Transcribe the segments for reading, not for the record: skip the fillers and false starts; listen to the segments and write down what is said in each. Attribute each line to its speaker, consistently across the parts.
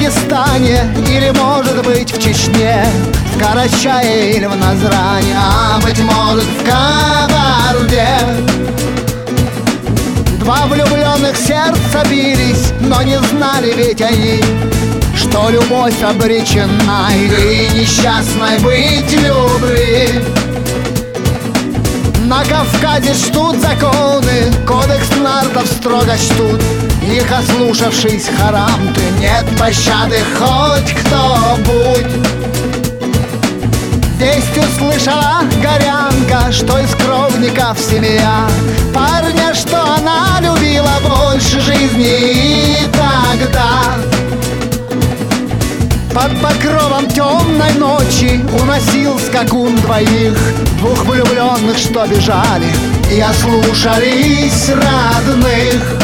Speaker 1: Дагестане или, может быть, в Чечне, в Карачае или в Назране, а, быть может, в Кабарде. Два влюбленных сердца бились, но не знали ведь они, что любовь обречена и несчастной быть любви. На Кавказе чтут законы, кодекс нартов строго чтут. Их ослушавшись, харам ты, нет пощады хоть кто-будь. Весть услышала горянка, что из кровников семья парня, что она любила больше жизни. И тогда под покровом темной ночи уносил скакун двоих, двух влюбленных, что бежали и ослушались родных.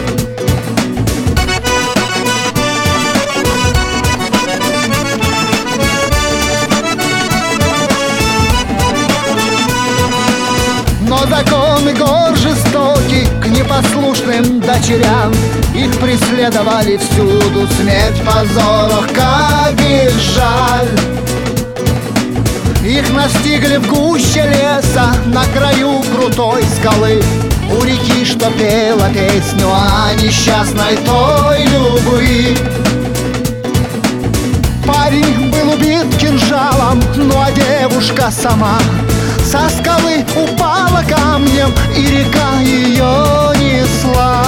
Speaker 1: Но законы гор жестоки к непослушным дочерям, их преследовали всюду, смерть позорах, как их жаль. Их настигли в гуще леса, на краю крутой скалы, у реки, что пела песню о несчастной той любви. Парень был убит кинжалом, ну а девушка сама со скалы упала камнем, и река ее несла.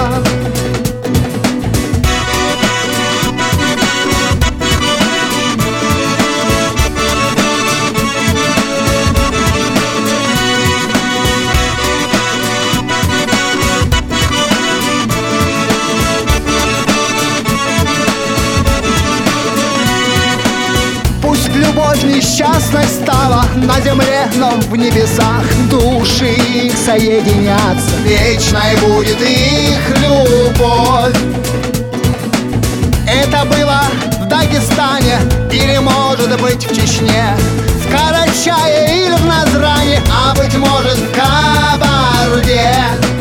Speaker 1: Любовь несчастной стала на земле, но в небесах души их соединятся, вечной будет их любовь. Это было в Дагестане или, может быть, в Чечне, в Карачае или в Назране, а, быть может, в Кабарде.